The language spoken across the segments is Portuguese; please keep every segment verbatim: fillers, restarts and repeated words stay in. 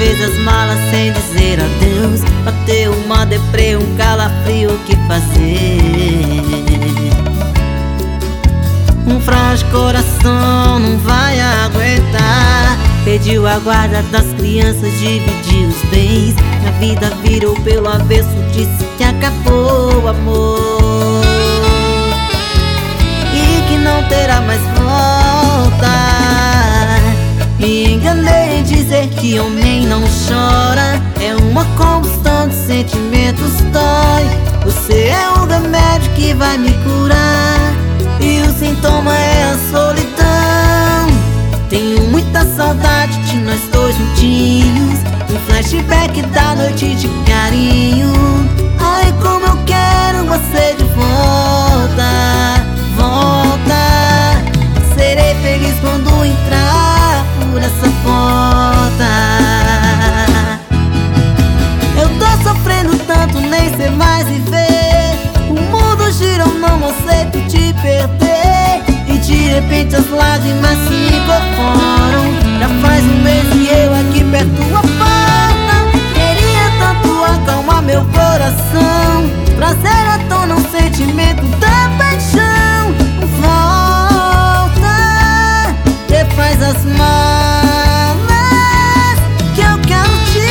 fez as malas sem dizer adeus. Bateu uma deprê, um calafrio, o que fazer? Um frágil coração não vai aguentar. Pediu a guarda das crianças, dividiu os bens. A vida virou pelo avesso, disse que acabou o amor e que não terá mais volta. Me enganei em dizer que homem não chora. É uma combustão de sentimentos, dói. Você é o remédio que vai me curar, e o sintoma é a solidão. Tenho muita saudade de nós dois juntinhos, um flashback da noite de carinho. Ai, como eu quero você de volta, volta. Serei feliz quando entrar por essa porta. Eu tô sofrendo tanto, nem sei mais viver. O mundo gira, eu não aceito te perder. E de repente as lágrimas se incorporam. Já faz um mês e eu aqui perto a porta. Queria tanto acalmar meu coração, trazer à tona um sentimento da paixão. Volta, refaz as malas, que eu quero te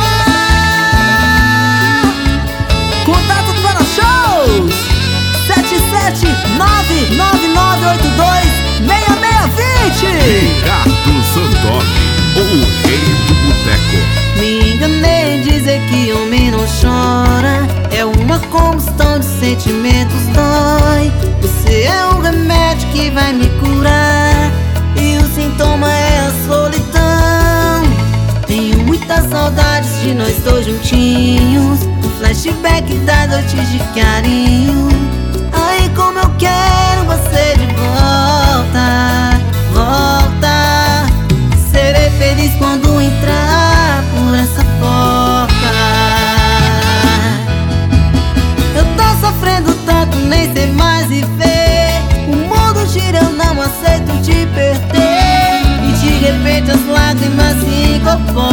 amar. Contato para shows sete sete nove nove nove oito dois seis seis dois zero. Ricardo Santoro, o rei do boteco. Me enganei em dizer que homem não chora. É uma combustão de sentimentos, dói. Você é o remédio que vai me curar, e o sintoma é a solidão. Tenho muitas saudades de nós dois juntinhos, um flashback da noite de carinho. Ai, como eu quero você de volta, volta. Serei feliz quando entrar por essa porta. Eu tô sofrendo tanto, nem sei mais viver. O mundo gira, eu não aceito te perder. E de repente as lágrimas se incorporam.